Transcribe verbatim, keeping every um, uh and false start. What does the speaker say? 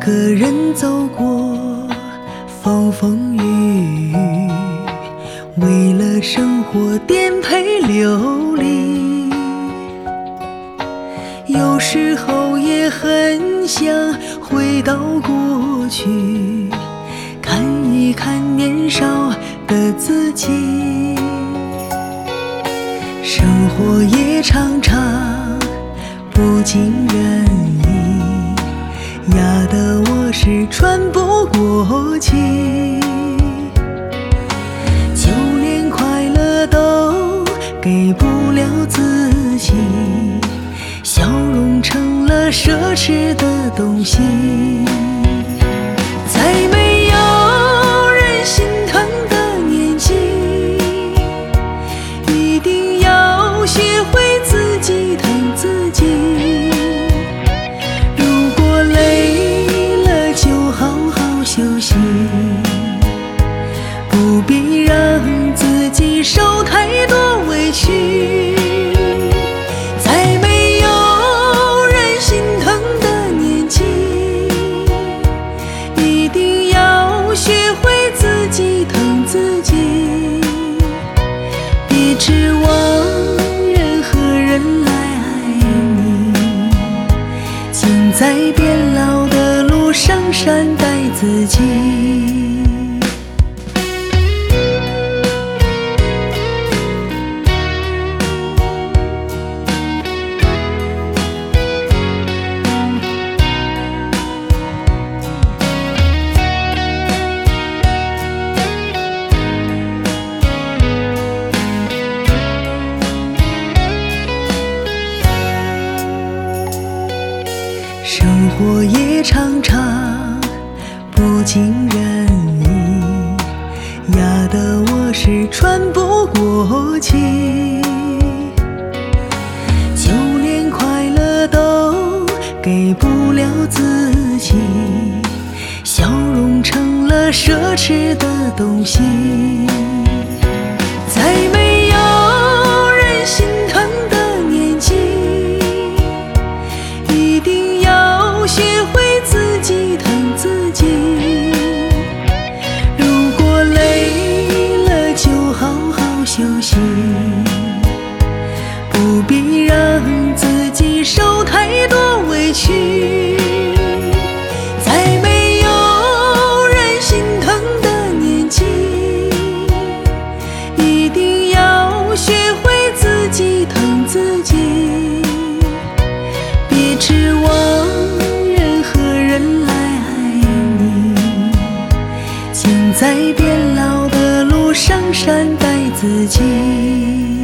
个人走过风风雨雨，为了生活颠沛流离。有时候也很想回到过去，看一看年少的自己。生活也常常不尽人意，压得我是喘不过气，就连快乐都给不了自己，笑容成了奢侈的东西。在没有人心疼的年纪，一定要学会自己疼自己。如果累了就好好休息，不必让自己受太多委屈。在没有人心疼的年纪，一定要学会自己疼自己，别指望任何人来爱你，请在变老的路上善待自己。生活也常常不尽人意，压得我是喘不过气，就连快乐都给不了自己，笑容成了奢侈的东西。在没有人心疼的年纪，一定要学会自己疼自己。如果累了就好好休息，不必让自己受太多委屈。在没有人心疼的年纪，一定要学会自己疼自己，别指望任何人来爱你，请在变老的路上善待自己。